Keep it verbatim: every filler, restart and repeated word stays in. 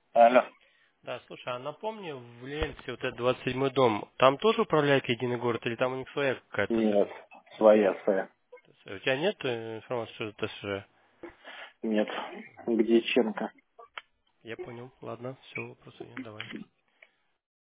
Алло. Да, слушай, а напомни, в Ленте вот этот двадцать седьмой дом, там тоже управляет единый город, или там у них своя какая-то Нет, ТСЖ? своя, своя. У тебя нет э, информации, что это ТСЖ? Нет. Где Ченко? Я понял. Ладно, все, вопросов нет, давай.